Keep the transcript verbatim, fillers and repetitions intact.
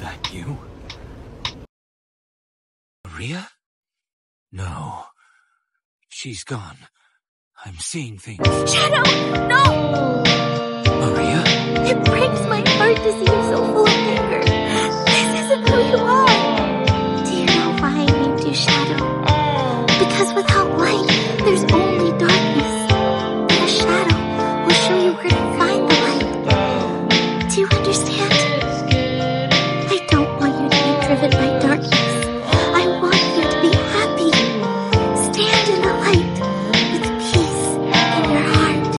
that you? Maria? No. She's gone. I'm seeing things. Shadow! No! Maria? It breaks my heart to see you so full of anger. This isn't who you are. Do you know why I named you Shadow? Because without light, there's only